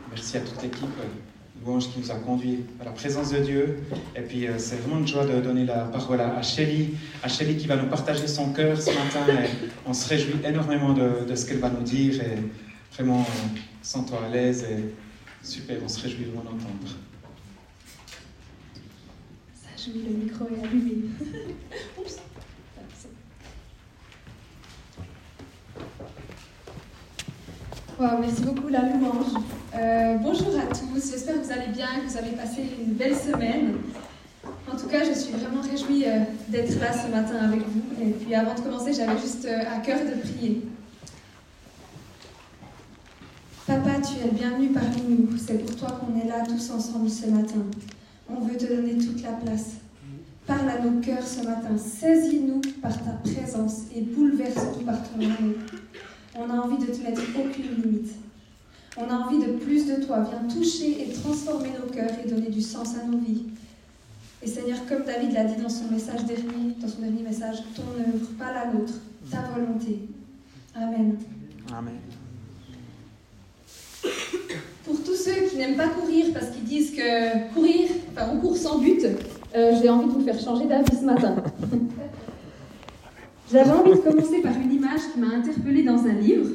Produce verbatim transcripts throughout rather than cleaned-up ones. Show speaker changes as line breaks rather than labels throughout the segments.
Merci à toute l'équipe louange qui nous a conduits à la présence de Dieu. Et puis euh, c'est vraiment une joie de donner la parole à, à Shelly, à Shelly qui va nous partager son cœur ce matin. Et on se réjouit énormément de, de ce qu'elle va nous dire. Et vraiment, euh, sens-toi à l'aise et super, on se réjouit vraiment d'entendre.
Ça joue, le micro est allumé. Oups. Wow, merci beaucoup la louange. Euh, bonjour à tous, j'espère que vous allez bien, que vous avez passé une belle semaine. En tout cas, je suis vraiment réjouie euh, d'être là ce matin avec vous. Et puis avant de commencer, j'avais juste euh, à cœur de prier. Papa, tu es le bienvenu parmi nous. C'est pour toi qu'on est là tous ensemble ce matin. On veut te donner toute la place. Parle à nos cœurs ce matin. Saisis-nous par ta présence et bouleverse-nous par ton amour. On a envie de te mettre aucune limite. On a envie de plus de toi. Viens toucher et transformer nos cœurs et donner du sens à nos vies. Et Seigneur, comme David l'a dit dans son message dernier, dans son dernier message, ton œuvre, pas la nôtre, ta volonté. Amen.
Amen.
Pour tous ceux qui n'aiment pas courir parce qu'ils disent que courir, enfin on court sans but, euh, j'ai envie de vous faire changer d'avis ce matin. J'avais envie de commencer par une image qui m'a interpellée dans un livre.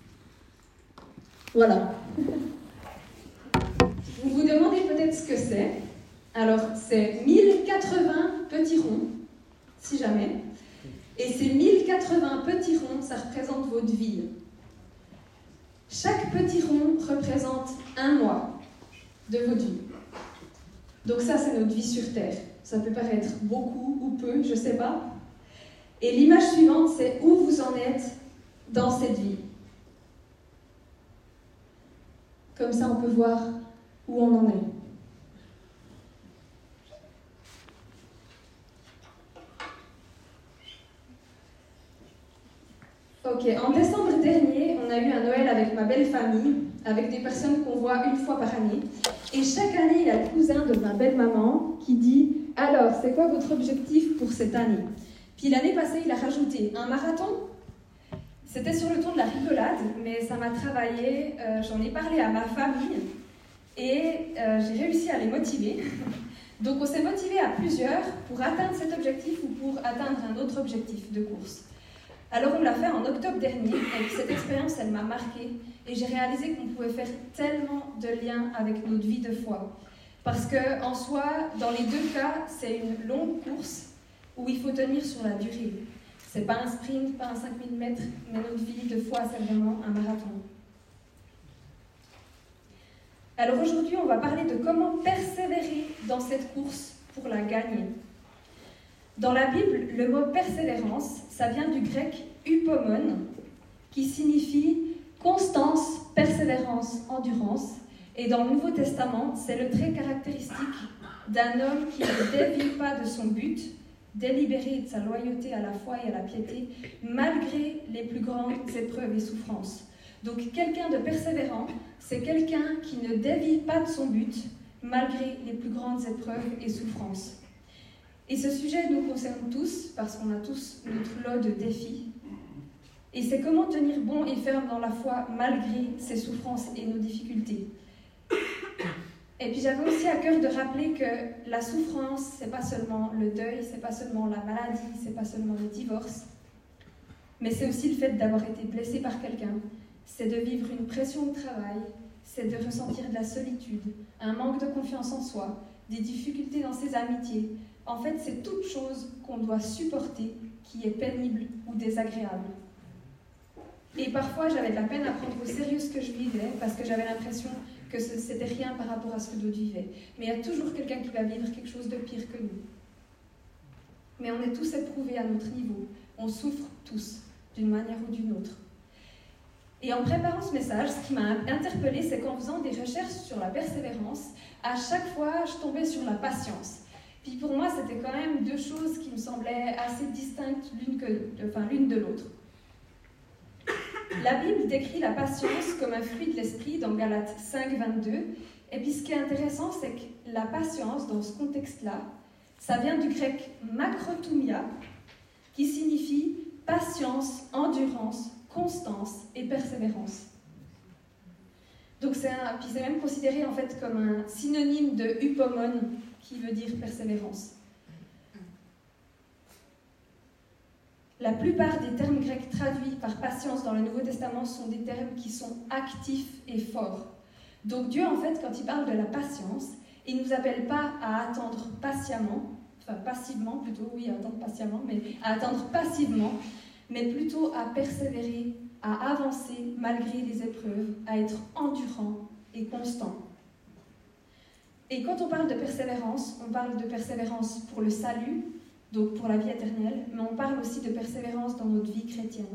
Voilà. Vous vous demandez peut-être ce que c'est. Alors, c'est mille quatre-vingts petits ronds, si jamais. Et ces mille quatre-vingts petits ronds, ça représente votre vie. Chaque petit rond représente un mois de votre vie. Donc ça, c'est notre vie sur Terre. Ça peut paraître beaucoup ou peu, je ne sais pas. Et l'image suivante, c'est où vous en êtes dans cette vie. Comme ça, on peut voir où on en est. Ok, en décembre dernier, on a eu un Noël avec ma belle famille, avec des personnes qu'on voit une fois par année. Et chaque année, il y a le cousin de ma belle maman qui dit « Alors, c'est quoi votre objectif pour cette année ?» Puis l'année passée, il a rajouté un marathon. C'était sur le ton de la rigolade, mais ça m'a travaillé. Euh, j'en ai parlé à ma famille et euh, j'ai réussi à les motiver. Donc on s'est motivé à plusieurs pour atteindre cet objectif ou pour atteindre un autre objectif de course. Alors on l'a fait en octobre dernier et cette expérience, elle m'a marquée et j'ai réalisé qu'on pouvait faire tellement de liens avec notre vie de foi. Parce qu'en soi, dans les deux cas, c'est une longue course où il faut tenir sur la durée. C'est pas un sprint, pas un cinq mille mètres, mais notre vie de foi, c'est vraiment un marathon. Alors aujourd'hui, on va parler de comment persévérer dans cette course pour la gagner. Dans la Bible, le mot persévérance, ça vient du grec upomon, qui signifie constance, persévérance, endurance. Et dans le Nouveau Testament, c'est le trait caractéristique d'un homme qui ne dévie pas de son but, délibéré de sa loyauté à la foi et à la piété, malgré les plus grandes épreuves et souffrances. Donc quelqu'un de persévérant, c'est quelqu'un qui ne dévie pas de son but, malgré les plus grandes épreuves et souffrances. Et ce sujet nous concerne tous, parce qu'on a tous notre lot de défis. Et c'est comment tenir bon et ferme dans la foi, malgré ces souffrances et nos difficultés. Et puis j'avais aussi à cœur de rappeler que la souffrance, c'est pas seulement le deuil, c'est pas seulement la maladie, c'est pas seulement le divorce, mais c'est aussi le fait d'avoir été blessé par quelqu'un, c'est de vivre une pression de travail, c'est de ressentir de la solitude, un manque de confiance en soi, des difficultés dans ses amitiés. En fait, c'est toute chose qu'on doit supporter qui est pénible ou désagréable. Et parfois, j'avais de la peine à prendre au sérieux ce que je vivais parce que j'avais l'impression que c'était rien par rapport à ce que d'autres vivaient. Mais il y a toujours quelqu'un qui va vivre quelque chose de pire que nous. Mais on est tous éprouvés à notre niveau. On souffre tous, d'une manière ou d'une autre. Et en préparant ce message, ce qui m'a interpellée, c'est qu'en faisant des recherches sur la persévérance, à chaque fois, je tombais sur la patience. Puis pour moi, c'était quand même deux choses qui me semblaient assez distinctes l'une, que, enfin, l'une de l'autre. La Bible décrit la patience comme un fruit de l'esprit dans Galates cinq, vingt-deux. Et puis ce qui est intéressant, c'est que la patience, dans ce contexte-là, ça vient du grec makrothumia, qui signifie patience, endurance, constance et persévérance. Donc c'est un, puis c'est même considéré en fait comme un synonyme de upomone, qui veut dire persévérance. La plupart des termes grecs traduits par patience dans le Nouveau Testament sont des termes qui sont actifs et forts. Donc Dieu, en fait, quand il parle de la patience, il ne nous appelle pas à attendre patiemment, enfin passivement plutôt, oui, à attendre patiemment, mais à attendre passivement, mais plutôt à persévérer, à avancer malgré les épreuves, à être endurant et constant. Et quand on parle de persévérance, on parle de persévérance pour le salut, donc pour la vie éternelle, mais on parle aussi de persévérance dans notre vie chrétienne.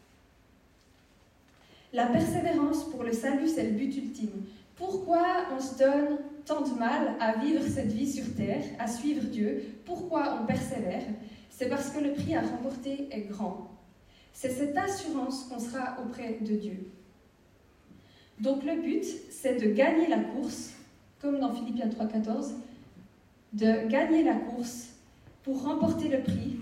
La persévérance pour le salut, c'est le but ultime. Pourquoi on se donne tant de mal à vivre cette vie sur terre, à suivre Dieu? Pourquoi on persévère? C'est parce que le prix à remporter est grand. C'est cette assurance qu'on sera auprès de Dieu. Donc le but, c'est de gagner la course, comme dans Philippiens trois quatorze, de gagner la course pour remporter le prix,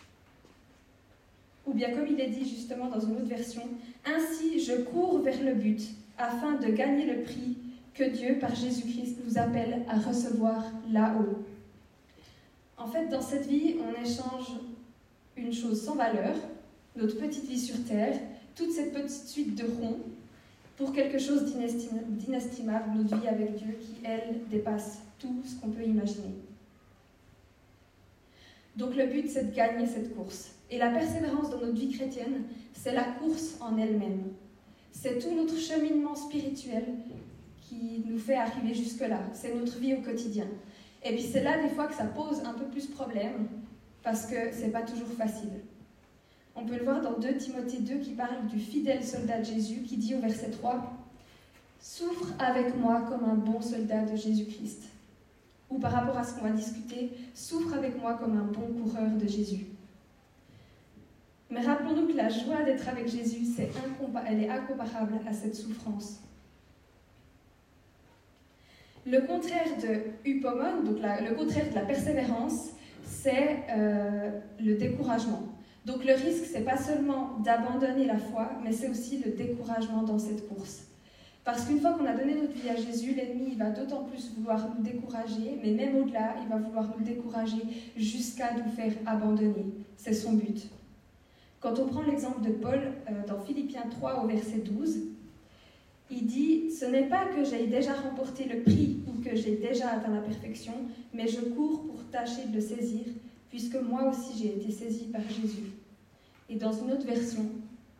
ou bien comme il est dit justement dans une autre version, « Ainsi je cours vers le but, afin de gagner le prix que Dieu, par Jésus-Christ, nous appelle à recevoir là-haut. » En fait, dans cette vie, on échange une chose sans valeur, notre petite vie sur terre, toute cette petite suite de ronds, pour quelque chose d'inestimable, notre vie avec Dieu qui, elle, dépasse tout ce qu'on peut imaginer. Donc le but, c'est de gagner cette course. Et la persévérance dans notre vie chrétienne, c'est la course en elle-même. C'est tout notre cheminement spirituel qui nous fait arriver jusque-là. C'est notre vie au quotidien. Et puis c'est là des fois que ça pose un peu plus problème, parce que c'est pas toujours facile. On peut le voir dans deux Timothée deux qui parle du fidèle soldat de Jésus, qui dit au verset trois « Souffre avec moi comme un bon soldat de Jésus-Christ ». Ou par rapport à ce qu'on va discuter, « Souffre avec moi comme un bon coureur de Jésus ». Mais rappelons-nous que la joie d'être avec Jésus, c'est incompa- elle est incomparable à cette souffrance. Le contraire de upomone, donc la, le contraire de la persévérance, c'est euh, le découragement. Donc le risque, c'est pas seulement d'abandonner la foi, mais c'est aussi le découragement dans cette course. Parce qu'une fois qu'on a donné notre vie à Jésus, l'ennemi il va d'autant plus vouloir nous décourager, mais même au-delà, il va vouloir nous décourager jusqu'à nous faire abandonner. C'est son but. Quand on prend l'exemple de Paul euh, dans Philippiens trois au verset douze, il dit « Ce n'est pas que j'ai déjà remporté le prix ou que j'ai déjà atteint la perfection, mais je cours pour tâcher de le saisir, puisque moi aussi j'ai été saisi par Jésus. » Et dans une autre version,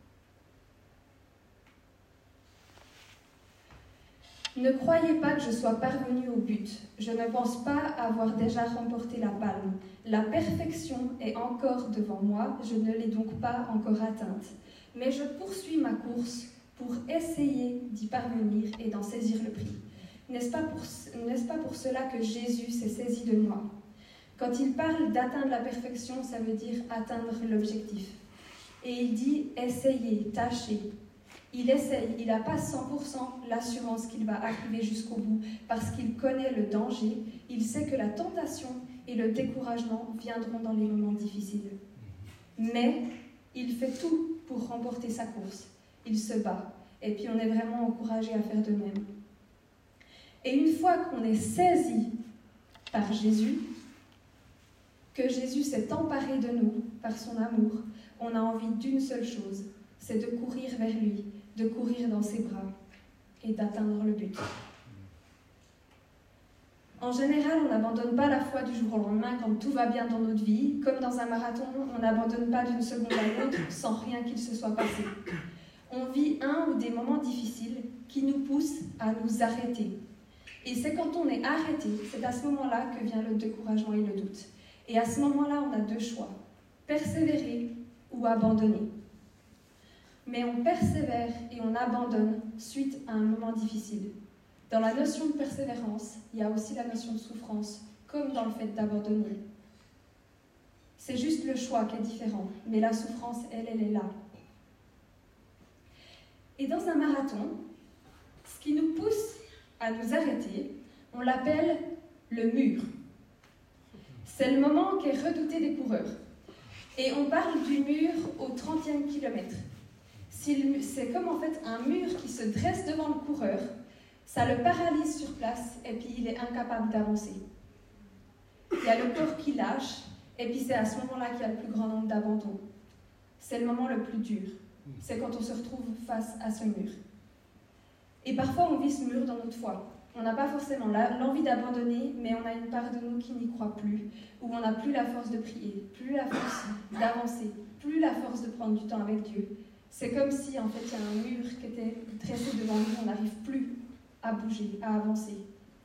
« Ne croyez pas que je sois parvenu au but. Je ne pense pas avoir déjà remporté la palme. La perfection est encore devant moi, je ne l'ai donc pas encore atteinte. Mais je poursuis ma course pour essayer d'y parvenir et d'en saisir le prix. N'est-ce pas pour, n'est-ce pas pour cela que Jésus s'est saisi de moi? » Quand il parle d'atteindre la perfection, ça veut dire atteindre l'objectif. Et il dit « essayez, tâchez ». Il essaye, il n'a pas cent pour cent l'assurance qu'il va arriver jusqu'au bout parce qu'il connaît le danger, il sait que la tentation et le découragement viendront dans les moments difficiles. Mais il fait tout pour remporter sa course. Il se bat et puis on est vraiment encouragé à faire de même. Et une fois qu'on est saisi par Jésus, que Jésus s'est emparé de nous par son amour, on a envie d'une seule chose, c'est de courir vers lui, de courir dans ses bras et d'atteindre le but. En général, on n'abandonne pas la foi du jour au lendemain quand tout va bien dans notre vie. Comme dans un marathon, on n'abandonne pas d'une seconde à l'autre sans rien qu'il se soit passé. On vit un ou des moments difficiles qui nous poussent à nous arrêter. Et c'est quand on est arrêté, c'est à ce moment-là que vient le découragement et le doute. Et à ce moment-là, on a deux choix, persévérer ou abandonner. Mais on persévère et on abandonne suite à un moment difficile. Dans la notion de persévérance, il y a aussi la notion de souffrance, comme dans le fait d'abandonner. C'est juste le choix qui est différent, mais la souffrance, elle, elle est là. Et dans un marathon, ce qui nous pousse à nous arrêter, on l'appelle le mur. C'est le moment qui est redouté des coureurs. Et on parle du mur au trentième kilomètre. C'est comme en fait un mur qui se dresse devant le coureur, Ça le paralyse sur place et puis il est incapable d'avancer. Il y a le corps qui lâche et puis c'est à ce moment-là qu'il y a le plus grand nombre d'abandons. C'est le moment le plus dur. C'est quand on se retrouve face à ce mur. Et parfois on vit ce mur dans notre foi. On n'a pas forcément l'envie d'abandonner, mais on a une part de nous qui n'y croit plus, où on n'a plus la force de prier, plus la force d'avancer, plus la force de prendre du temps avec Dieu. C'est comme si en fait il y a un mur qui était dressé devant nous, on n'arrive plus à bouger, à avancer.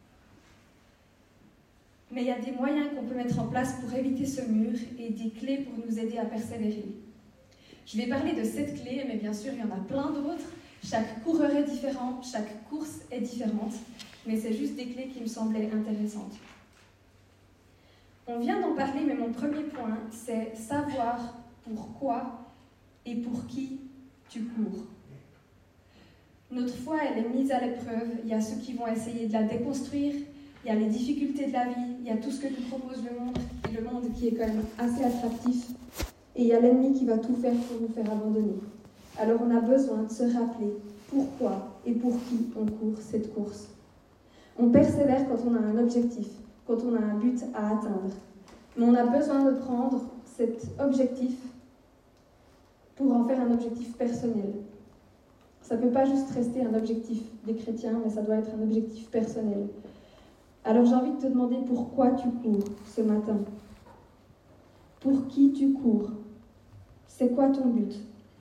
Mais il y a des moyens qu'on peut mettre en place pour éviter ce mur et des clés pour nous aider à persévérer. Je vais parler de cette clé, mais bien sûr il y en a plein d'autres. Chaque coureur est différent, chaque course est différente. Mais c'est juste des clés qui me semblaient intéressantes. On vient d'en parler, mais mon premier point, c'est savoir pourquoi et pour qui tu cours. Notre foi, elle est mise à l'épreuve. Il y a ceux qui vont essayer de la déconstruire, il y a les difficultés de la vie, il y a tout ce que nous propose le monde, et le monde qui est quand même assez attractif. Et il y a l'ennemi qui va tout faire pour nous faire abandonner. Alors on a besoin de se rappeler pourquoi et pour qui on court cette course. On persévère quand on a un objectif, quand on a un but à atteindre. Mais on a besoin de prendre cet objectif pour en faire un objectif personnel. Ça ne peut pas juste rester un objectif des chrétiens, mais ça doit être un objectif personnel. Alors j'ai envie de te demander pourquoi tu cours ce matin. Pour qui tu cours? C'est quoi ton but?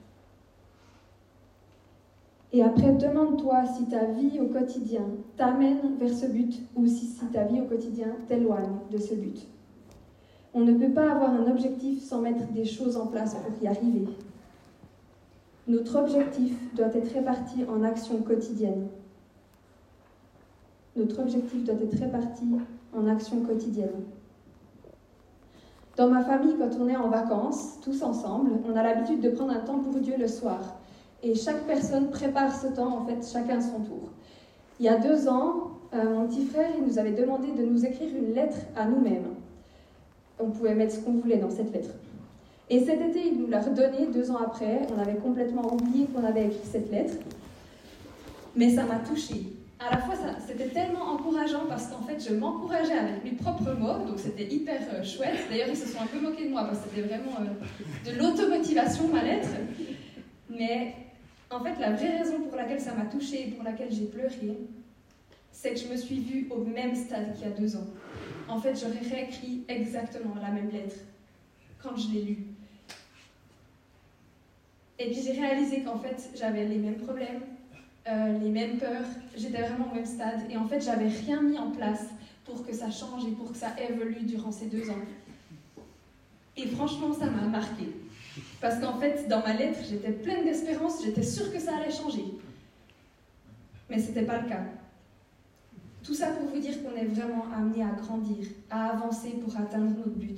Et après, demande-toi si ta vie au quotidien t'amène vers ce but ou si, si ta vie au quotidien t'éloigne de ce but. On ne peut pas avoir un objectif sans mettre des choses en place pour y arriver. Notre objectif doit être réparti en actions quotidiennes. Notre objectif doit être réparti en actions quotidiennes. Dans ma famille, quand on est en vacances, tous ensemble, on a l'habitude de prendre un temps pour Dieu le soir. Et chaque personne prépare ce temps, en fait, chacun son tour. Il y a deux ans, euh, mon petit frère il nous avait demandé de nous écrire une lettre à nous-mêmes. On pouvait mettre ce qu'on voulait dans cette lettre. Et cet été, il nous l'a redonnée deux ans après. On avait complètement oublié qu'on avait écrit cette lettre. Mais ça m'a touchée. À la fois, ça, c'était tellement encourageant parce qu'en fait, je m'encourageais avec mes propres mots. Donc, c'était hyper euh, chouette. D'ailleurs, ils se sont un peu moqués de moi parce que c'était vraiment euh, de l'automotivation, ma lettre. Mais en fait, la vraie raison pour laquelle ça m'a touchée et pour laquelle j'ai pleuré, c'est que je me suis vue au même stade qu'il y a deux ans. En fait, j'aurais réécrit exactement la même lettre quand je l'ai lue. Et puis j'ai réalisé qu'en fait, j'avais les mêmes problèmes, euh, les mêmes peurs, j'étais vraiment au même stade. Et en fait, j'avais rien mis en place pour que ça change et pour que ça évolue durant ces deux ans. Et franchement, ça m'a marquée. Parce qu'en fait, dans ma lettre, j'étais pleine d'espérance, j'étais sûre que ça allait changer. Mais ce n'était pas le cas. Tout ça pour vous dire qu'on est vraiment amené à grandir, à avancer pour atteindre notre but.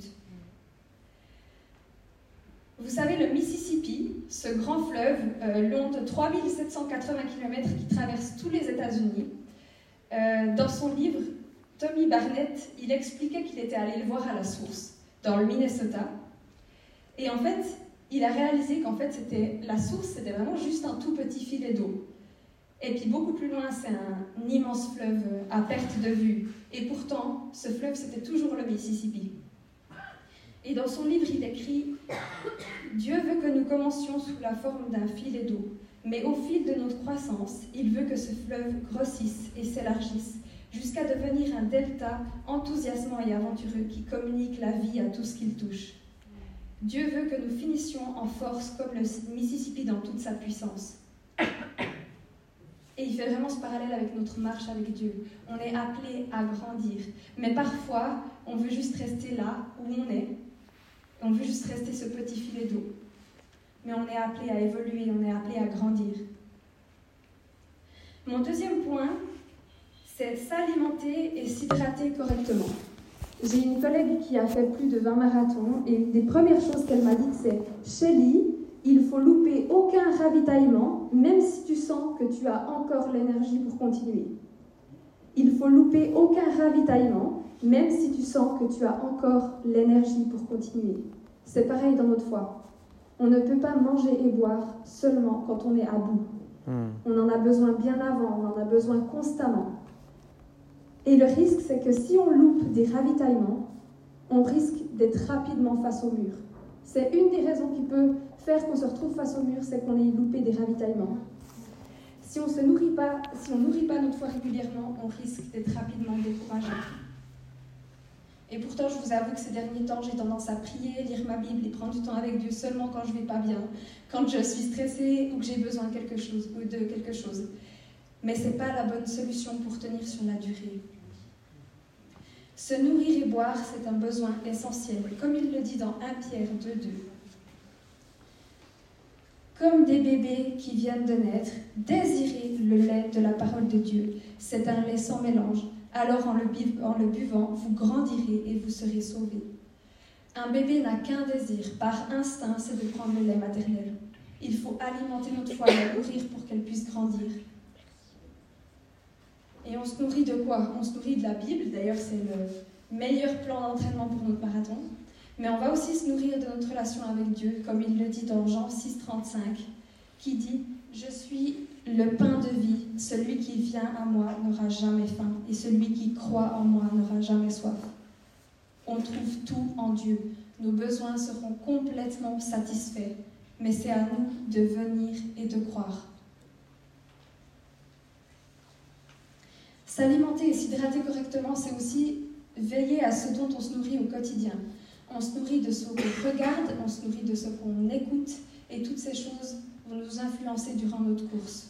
Vous savez, le Mississippi, ce grand fleuve, euh, long de trois mille sept cent quatre-vingts kilomètres qui traverse tous les États-Unis, euh, dans son livre, Tommy Barnett, il expliquait qu'il était allé le voir à la source, dans le Minnesota. Et en fait, il a réalisé qu'en fait, c'était, la source, c'était vraiment juste un tout petit filet d'eau. Et puis beaucoup plus loin, c'est un immense fleuve à perte de vue. Et pourtant, ce fleuve, c'était toujours le Mississippi. Et dans son livre, il écrit « Dieu veut que nous commencions sous la forme d'un filet d'eau, mais au fil de notre croissance, il veut que ce fleuve grossisse et s'élargisse, jusqu'à devenir un delta enthousiasmant et aventureux qui communique la vie à tout ce qu'il touche. Dieu veut que nous finissions en force comme le Mississippi dans toute sa puissance. » Et il fait vraiment ce parallèle avec notre marche avec Dieu. On est appelé à grandir. Mais parfois, on veut juste rester là où on est. On veut juste rester ce petit filet d'eau. Mais on est appelé à évoluer, on est appelé à grandir. Mon deuxième point, c'est s'alimenter et s'hydrater correctement. J'ai une collègue qui a fait plus de vingt marathons et une des premières choses qu'elle m'a dites, c'est « Shelly, il faut louper aucun ravitaillement, même si tu sens que tu as encore l'énergie pour continuer. Il faut louper aucun ravitaillement, même si tu sens que tu as encore l'énergie pour continuer. » C'est pareil dans notre foi. On ne peut pas manger et boire seulement quand on est à bout.
Mm.
On en a besoin bien avant, on en a besoin constamment. Et le risque, c'est que si on loupe des ravitaillements, on risque d'être rapidement face au mur. C'est une des raisons qui peut faire qu'on se retrouve face au mur, c'est qu'on ait loupé des ravitaillements. Si on se nourrit pas, si on nourrit pas notre foi régulièrement, on risque d'être rapidement découragé. Et pourtant, je vous avoue que ces derniers temps, j'ai tendance à prier, lire ma Bible et prendre du temps avec Dieu seulement quand je vais pas bien, quand je suis stressée ou que j'ai besoin de quelque chose, ou de quelque chose. Mais c'est pas la bonne solution pour tenir sur la durée. Se nourrir et boire, c'est un besoin essentiel, comme il le dit dans premier Pierre deux deux. Comme des bébés qui viennent de naître, désirez le lait de la parole de Dieu. C'est un lait sans mélange. Alors en le, bu- en le buvant, vous grandirez et vous serez sauvés. Un bébé n'a qu'un désir, par instinct, c'est de prendre le lait maternel. Il faut alimenter notre foi, la nourrir pour qu'elle puisse grandir. Et on se nourrit de quoi? On se nourrit de la Bible, d'ailleurs c'est le meilleur plan d'entraînement pour notre marathon. Mais on va aussi se nourrir de notre relation avec Dieu, comme il le dit dans Jean six trente-cinq, qui dit « Je suis le pain de vie, celui qui vient à moi n'aura jamais faim, et celui qui croit en moi n'aura jamais soif. » On trouve tout en Dieu. Nos besoins seront complètement satisfaits, mais c'est à nous de venir et de croire. S'alimenter et s'hydrater correctement, c'est aussi veiller à ce dont on se nourrit au quotidien. On se nourrit de ce qu'on regarde, on se nourrit de ce qu'on écoute, et toutes ces choses vont nous influencer durant notre course.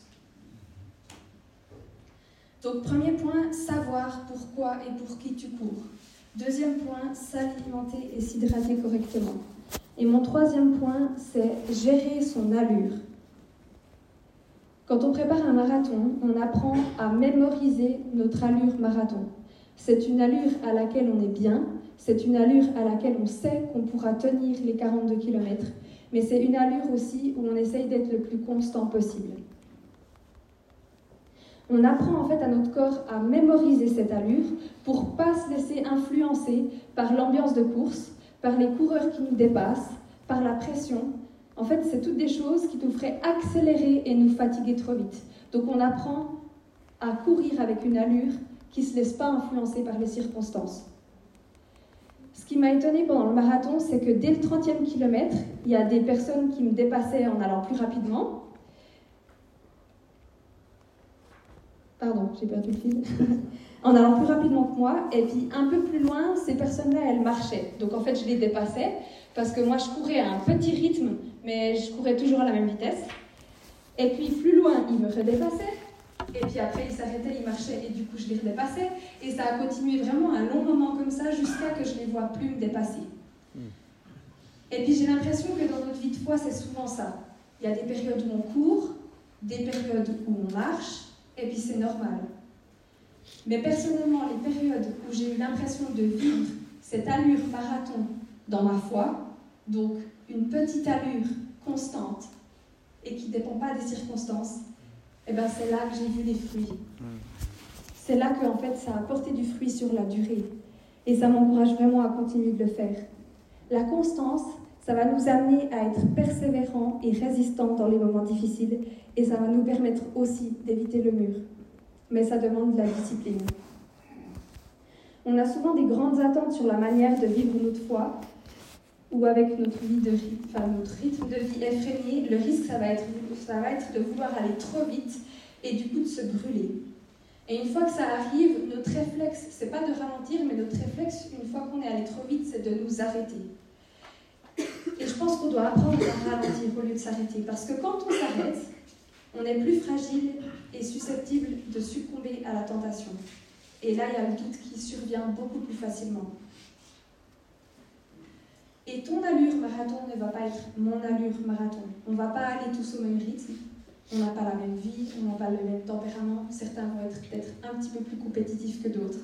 Donc, premier point, savoir pourquoi et pour qui tu cours. Deuxième point, s'alimenter et s'hydrater correctement. Et mon troisième point, c'est gérer son allure. Quand on prépare un marathon, on apprend à mémoriser notre allure marathon. C'est une allure à laquelle on est bien, c'est une allure à laquelle on sait qu'on pourra tenir les quarante-deux kilomètres, mais c'est une allure aussi où on essaye d'être le plus constant possible. On apprend en fait à notre corps à mémoriser cette allure pour ne pas se laisser influencer par l'ambiance de course, par les coureurs qui nous dépassent, par la pression. En fait, c'est toutes des choses qui nous feraient accélérer et nous fatiguer trop vite. Donc on apprend à courir avec une allure qui ne se laisse pas influencer par les circonstances. Ce qui m'a étonnée pendant le marathon, c'est que dès le trentième kilomètre, il y a des personnes qui me dépassaient en allant plus rapidement. Pardon, j'ai perdu le fil. En allant plus rapidement que moi, et puis un peu plus loin, ces personnes-là, elles marchaient. Donc en fait, je les dépassais, parce que moi, je courais à un petit rythme, mais je courais toujours à la même vitesse. Et puis plus loin, ils me redépassaient. Et puis après, ils s'arrêtaient, ils marchaient, et du coup, je les redépassais. Et ça a continué vraiment un long moment comme ça, jusqu'à que je ne les vois plus me dépasser. Et puis j'ai l'impression que dans notre vie de foi, c'est souvent ça. Il y a des périodes où on court, des périodes où on marche, et puis c'est normal. Mais personnellement, les périodes où j'ai eu l'impression de vivre cette allure marathon dans ma foi, donc une petite allure constante et qui ne dépend pas des circonstances, eh ben c'est là que j'ai vu les fruits. C'est là que en fait, ça a porté du fruit sur la durée. Et ça m'encourage vraiment à continuer de le faire. La constance, ça va nous amener à être persévérants et résistants dans les moments difficiles, et ça va nous permettre aussi d'éviter le mur. Mais ça demande de la discipline. On a souvent des grandes attentes sur la manière de vivre notre foi, ou avec notre, vie de, enfin, notre rythme de vie effréné, le risque, ça va, être, ça va être de vouloir aller trop vite et du coup de se brûler. Et une fois que ça arrive, notre réflexe, c'est pas de ralentir, mais notre réflexe, une fois qu'on est allé trop vite, c'est de nous arrêter. Et je pense qu'on doit apprendre à ralentir au lieu de s'arrêter, parce que quand on s'arrête, on est plus fragile et susceptible de succomber à la tentation. Et là, il y a le doute qui survient beaucoup plus facilement. Et ton allure marathon ne va pas être mon allure marathon. On ne va pas aller tous au même rythme. On n'a pas la même vie, on n'a pas le même tempérament. Certains vont être peut-être un petit peu plus compétitifs que d'autres.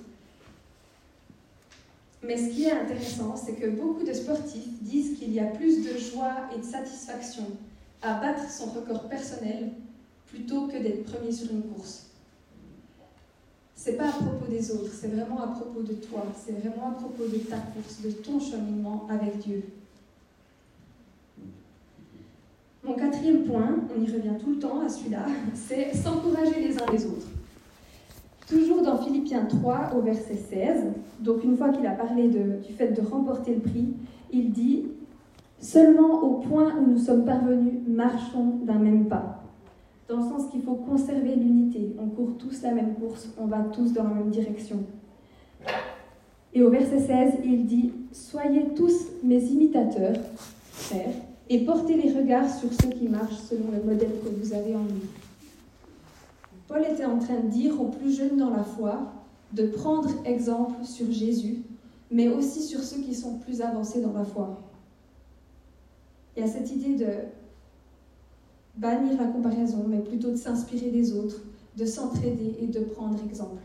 Mais ce qui est intéressant, c'est que beaucoup de sportifs disent qu'il y a plus de joie et de satisfaction à battre son record personnel plutôt que d'être premier sur une course. C'est pas à propos des autres, c'est vraiment à propos de toi, c'est vraiment à propos de ta course, de ton cheminement avec Dieu. Mon quatrième quatrième point, on y revient tout le temps à celui-là, c'est s'encourager les uns les autres. Toujours dans Philippiens trois, au verset seize, donc une fois qu'il a parlé de, du fait de remporter le prix, il dit « Seulement au point où nous sommes parvenus, marchons d'un même pas ». Dans le sens qu'il faut conserver l'unité. On court tous la même course, on va tous dans la même direction. Et au verset seize, il dit « Soyez tous mes imitateurs, frères, et portez les regards sur ceux qui marchent selon le modèle que vous avez en lui. » Paul était en train de dire aux plus jeunes dans la foi de prendre exemple sur Jésus, mais aussi sur ceux qui sont plus avancés dans la foi. Il y a cette idée de bannir la comparaison, mais plutôt de s'inspirer des autres, de s'entraider et de prendre exemple.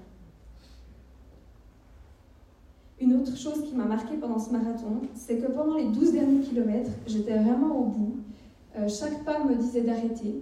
Une autre chose qui m'a marquée pendant ce marathon, c'est que pendant les douze derniers kilomètres, j'étais vraiment au bout. Euh, chaque pas me disait d'arrêter.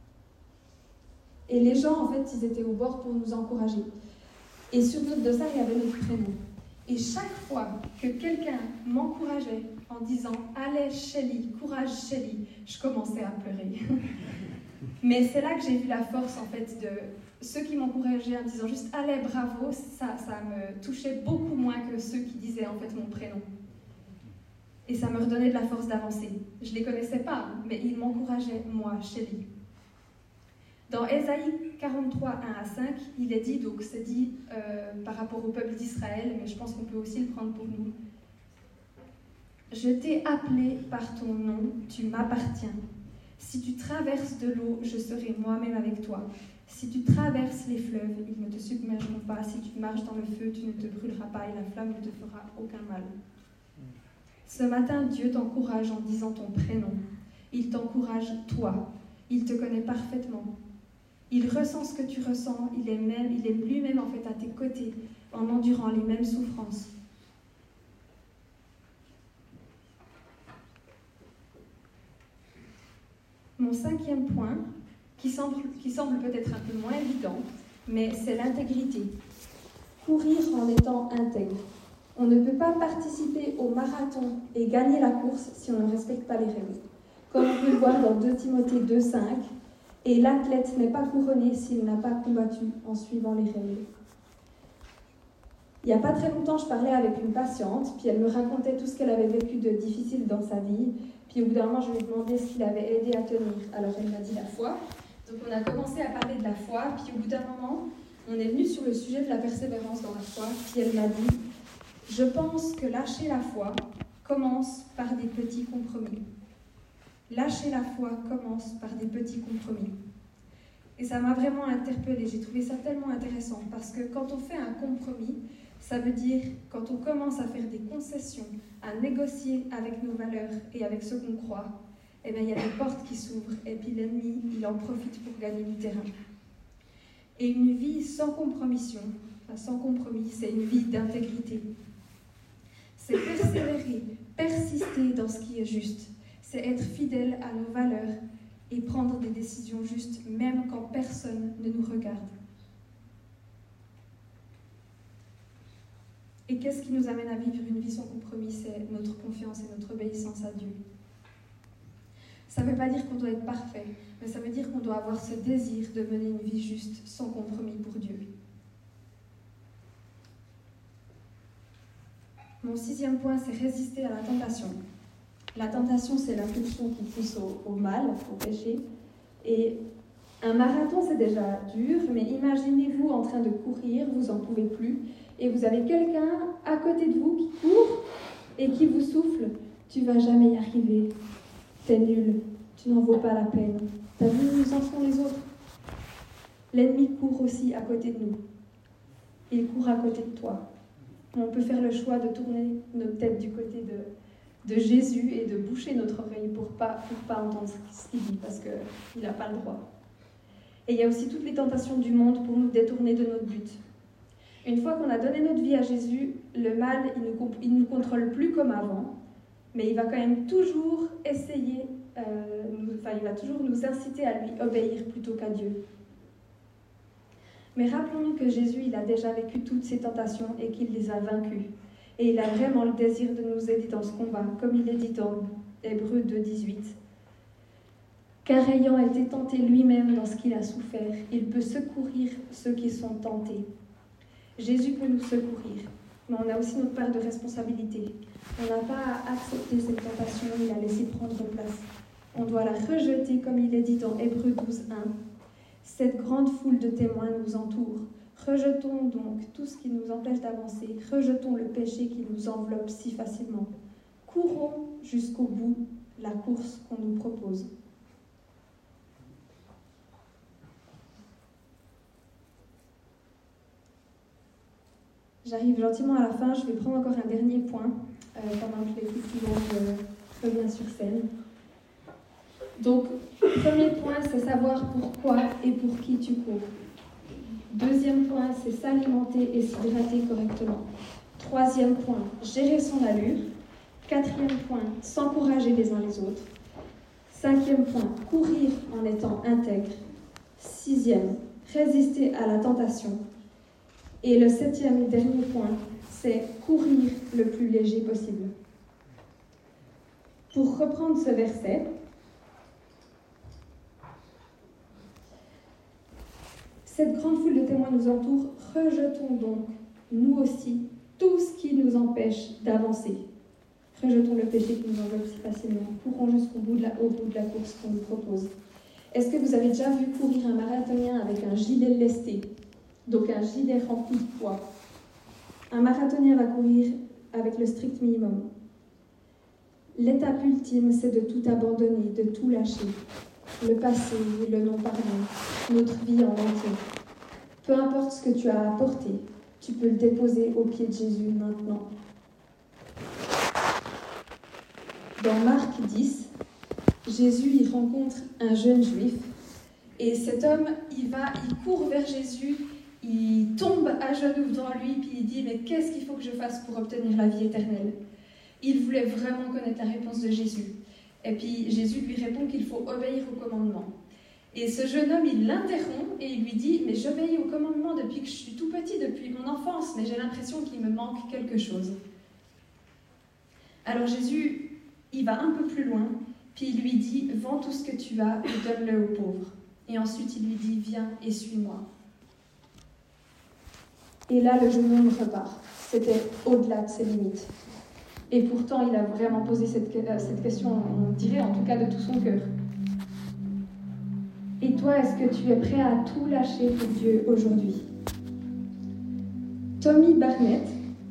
Et les gens, en fait, ils étaient au bord pour nous encourager. Et sur notre dossard, il y avait notre prénom. Et chaque fois que quelqu'un m'encourageait en disant « Allez, Shelly, courage, Shelly », je commençais à pleurer. Mais c'est là que j'ai vu la force, en fait, de ceux qui m'encourageaient en disant juste « Allez, bravo », ça, ça me touchait beaucoup moins que ceux qui disaient, en fait, mon prénom. Et ça me redonnait de la force d'avancer. Je ne les connaissais pas, mais ils m'encourageaient, moi, Shelly. Dans Ésaïe quarante-trois, un à cinq, il est dit, donc c'est dit euh, par rapport au peuple d'Israël, mais je pense qu'on peut aussi le prendre pour nous. « Je t'ai appelé par ton nom, tu m'appartiens. Si tu traverses de l'eau, je serai moi-même avec toi. Si tu traverses les fleuves, ils ne te submergeront pas. Si tu marches dans le feu, tu ne te brûleras pas et la flamme ne te fera aucun mal. » Ce matin, Dieu t'encourage en disant ton prénom. Il t'encourage toi. Il te connaît parfaitement. Il ressent ce que tu ressens, il est, même, il est lui-même en fait à tes côtés, en endurant les mêmes souffrances. Mon cinquième point, qui semble, qui semble peut-être un peu moins évident, mais c'est l'intégrité. Courir en étant intègre. On ne peut pas participer au marathon et gagner la course si on ne respecte pas les règles. Comme on peut le voir dans deux Timothée deux, cinq, et l'athlète n'est pas couronné s'il n'a pas combattu en suivant les règles. Il n'y a pas très longtemps, je parlais avec une patiente, puis elle me racontait tout ce qu'elle avait vécu de difficile dans sa vie, puis au bout d'un moment, je lui ai demandé ce qui l'avait aidé à tenir. Alors elle m'a dit la foi. Donc on a commencé à parler de la foi, puis au bout d'un moment, on est venu sur le sujet de la persévérance dans la foi, puis elle m'a dit « Je pense que lâcher la foi commence par des petits compromis. » Lâcher la foi commence par des petits compromis. Et ça m'a vraiment interpellée, j'ai trouvé ça tellement intéressant, parce que quand on fait un compromis, ça veut dire quand on commence à faire des concessions, à négocier avec nos valeurs et avec ce qu'on croit, eh bien, il y a des portes qui s'ouvrent, et puis l'ennemi, il en profite pour gagner du terrain. Et une vie sans compromission, enfin, sans compromis, c'est une vie d'intégrité. C'est persévérer, persister dans ce qui est juste. C'est être fidèle à nos valeurs et prendre des décisions justes, même quand personne ne nous regarde. Et qu'est-ce qui nous amène à vivre une vie sans compromis? C'est notre confiance et notre obéissance à Dieu. Ça ne veut pas dire qu'on doit être parfait, mais ça veut dire qu'on doit avoir ce désir de mener une vie juste, sans compromis pour Dieu. Mon sixième point, c'est résister à la tentation. La tentation, c'est l'impulsion qui pousse au, au mal, au péché. Et un marathon, c'est déjà dur, mais imaginez-vous en train de courir, vous n'en pouvez plus, et vous avez quelqu'un à côté de vous qui court et qui vous souffle « Tu vas jamais y arriver, t'es nul, tu n'en vaux pas la peine. T'as vu où nous en sont les autres ?» L'ennemi court aussi à côté de nous. Il court à côté de toi. On peut faire le choix de tourner notre tête du côté de, de Jésus et de boucher notre oreille pour ne pas, pour pas entendre ce qu'il dit, parce qu'il n'a pas le droit. Et il y a aussi toutes les tentations du monde pour nous détourner de notre but. Une fois qu'on a donné notre vie à Jésus, le mal, il ne nous, il nous contrôle plus comme avant, mais il va quand même toujours essayer, euh, nous, enfin, il va toujours nous inciter à lui obéir plutôt qu'à Dieu. Mais rappelons-nous que Jésus, il a déjà vécu toutes ces tentations et qu'il les a vaincues. Et il a vraiment le désir de nous aider dans ce combat, comme il est dit dans Hébreux deux, dix-huit. Car ayant été tenté lui-même dans ce qu'il a souffert, il peut secourir ceux qui sont tentés. Jésus peut nous secourir, mais on a aussi notre part de responsabilité. On n'a pas à accepter cette tentation et la laisser prendre place. On doit la rejeter comme il est dit dans Hébreux douze, un. Cette grande foule de témoins nous entoure. Rejetons donc tout ce qui nous empêche d'avancer. Rejetons le péché qui nous enveloppe si facilement. Courons jusqu'au bout la course qu'on nous propose. J'arrive gentiment à la fin, je vais prendre encore un dernier point euh, pendant que l'équipe suivante euh, revient sur scène. Donc, premier point, c'est savoir pourquoi et pour qui tu cours. Deuxième point, c'est s'alimenter et s'hydrater correctement. Troisième point, gérer son allure. Quatrième point, s'encourager les uns les autres. Cinquième point, courir en étant intègre. Sixième, résister à la tentation. Et le septième et dernier point, c'est courir le plus léger possible. Pour reprendre ce verset, cette grande foule de témoins nous entoure, rejetons donc, nous aussi, tout ce qui nous empêche d'avancer. Rejetons le péché qui nous enveloppe si facilement. Courons jusqu'au bout de la, au bout de la course qu'on nous propose. Est-ce que vous avez déjà vu courir un marathonien avec un gilet lesté? Donc un gilet rempli de poids. Un marathonien va courir avec le strict minimum. L'étape ultime, c'est de tout abandonner, de tout lâcher. Le passé, le non-pardon, notre vie en entier. Peu importe ce que tu as apporté, tu peux le déposer aux pieds de Jésus maintenant. Dans Marc dix, Jésus y rencontre un jeune juif et cet homme, il va, il court vers Jésus. Il tombe à genoux devant lui, puis il dit « Mais qu'est-ce qu'il faut que je fasse pour obtenir la vie éternelle ?» Il voulait vraiment connaître la réponse de Jésus. Et puis Jésus lui répond qu'il faut obéir au commandement. Et ce jeune homme, il l'interrompt et il lui dit « Mais j'obéis au commandement depuis que je suis tout petit, depuis mon enfance, mais j'ai l'impression qu'il me manque quelque chose. » Alors Jésus, il va un peu plus loin, puis il lui dit « Vends tout ce que tu as et donne-le aux pauvres. » Et ensuite il lui dit « Viens et suis-moi. » Et là, le jeune homme repart. C'était au-delà de ses limites. Et pourtant, il a vraiment posé cette, cette question, on dirait en tout cas de tout son cœur. Et toi, est-ce que tu es prêt à tout lâcher pour Dieu aujourd'hui? Tommy Barnett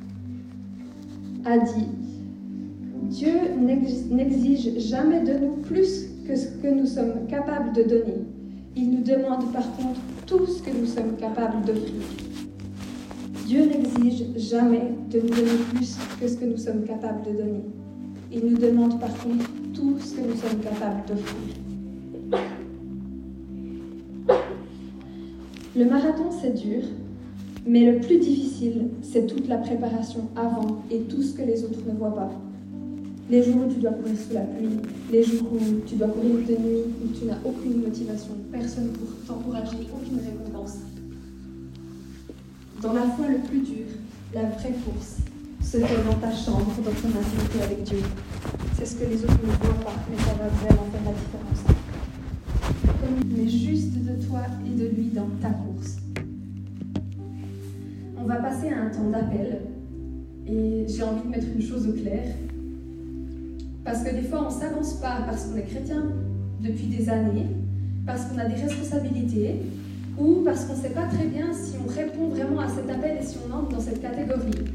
a dit « Dieu n'exige jamais de nous plus que ce que nous sommes capables de donner. Il nous demande par contre tout ce que nous sommes capables d'offrir. » Dieu n'exige jamais de nous donner plus que ce que nous sommes capables de donner. Il nous demande par contre tout ce que nous sommes capables d'offrir. Le marathon, c'est dur, mais le plus difficile, c'est toute la préparation avant et tout ce que les autres ne voient pas. Les jours où tu dois courir sous la pluie, les jours où tu dois courir de nuit, où tu n'as aucune motivation, personne pour t'encourager, aucune récompense. Dans la foi le plus dur, la vraie course, se fait dans ta chambre, dans ton intimité avec Dieu. C'est ce que les autres ne voient pas, mais ça va vraiment faire la différence. Comme il met juste de toi et de lui dans ta course. On va passer à un temps d'appel, et j'ai envie de mettre une chose au clair. Parce que des fois, on ne s'avance pas parce qu'on est chrétien depuis des années, parce qu'on a des responsabilités, ou parce qu'on ne sait pas très bien si on répond vraiment à cet appel et si on entre dans cette catégorie.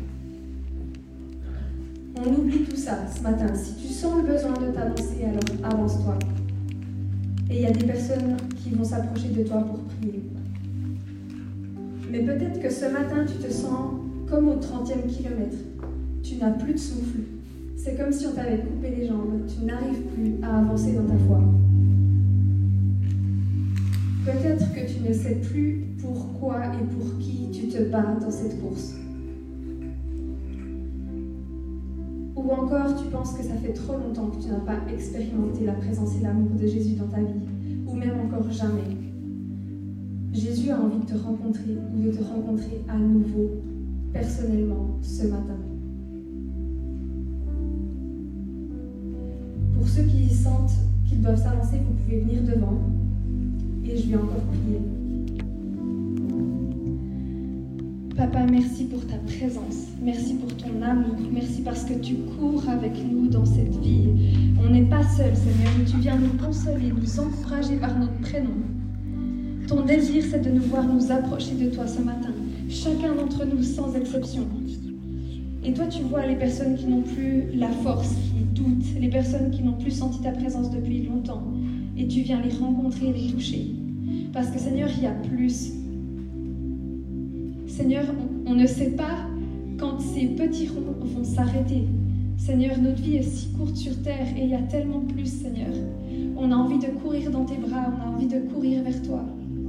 On oublie tout ça ce matin. Si tu sens le besoin de t'avancer, alors avance-toi. Et il y a des personnes qui vont s'approcher de toi pour prier. Mais peut-être que ce matin, tu te sens comme au trentième kilomètre. Tu n'as plus de souffle. C'est comme si on t'avait coupé les jambes. Tu n'arrives plus à avancer dans ta foi. Peut-être que tu ne sais plus pourquoi et pour qui tu te bats dans cette course. Ou encore, tu penses que ça fait trop longtemps que tu n'as pas expérimenté la présence et l'amour de Jésus dans ta vie, ou même encore jamais. Jésus a envie de te rencontrer ou de te rencontrer à nouveau, personnellement, ce matin. Pour ceux qui sentent qu'ils doivent s'avancer, vous pouvez venir devant. Et je vais encore prier. Papa, merci pour ta présence. Merci pour ton amour. Merci parce que tu cours avec nous dans cette vie. On n'est pas seul, Seigneur, mais tu viens nous consoler, nous encourager par notre prénom. Ton désir, c'est de nous voir nous approcher de toi ce matin. Chacun d'entre nous, sans exception. Et toi, tu vois les personnes qui n'ont plus la force, qui doutent, les personnes qui n'ont plus senti ta présence depuis longtemps. Et tu viens les rencontrer et les toucher. Parce que Seigneur, il y a plus. Seigneur, on, on ne sait pas quand ces petits ronds vont s'arrêter. Seigneur, notre vie est si courte sur terre et il y a tellement plus, Seigneur. On a envie de courir dans tes bras, on a envie de courir vers toi.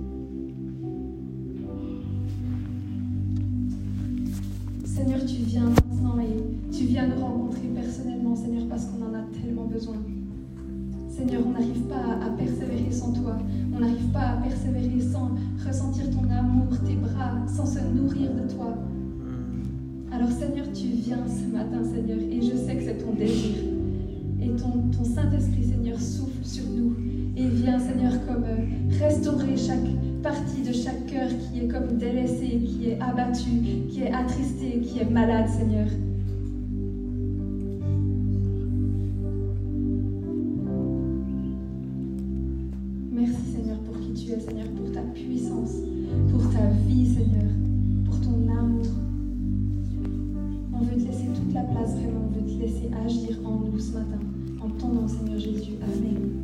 Seigneur, tu viens maintenant et tu viens nous rencontrer personnellement, Seigneur, parce qu'on en a tellement besoin. Seigneur, on n'arrive pas à persévérer sans toi. On n'arrive pas à persévérer sans ressentir ton amour, tes bras, sans se nourrir de toi. Alors Seigneur, tu viens ce matin, Seigneur, et je sais que c'est ton désir. Et ton, ton Saint-Esprit, Seigneur, souffle sur nous. Et vient, Seigneur, comme euh, restaurer chaque partie de chaque cœur qui est comme délaissé, qui est abattu, qui est attristé, qui est malade, Seigneur. Merci, Seigneur, pour qui tu es, Seigneur, pour ta puissance, pour ta vie, Seigneur, pour ton amour. On veut te laisser toute la place, vraiment. On veut te laisser agir en nous ce matin. En ton nom, Seigneur Jésus. Amen.